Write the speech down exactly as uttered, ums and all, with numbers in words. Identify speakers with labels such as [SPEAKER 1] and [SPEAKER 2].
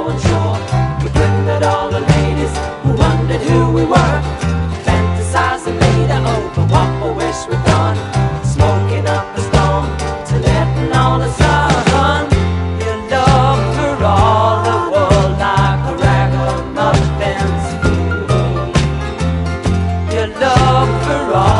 [SPEAKER 1] going sure. We dwindled all the ladies who wondered who we were. Fantasizing later over what we wish we'd done. Smoking up a storm to letting all the sun. Your love for all the world like a ragamuffin. Your love for all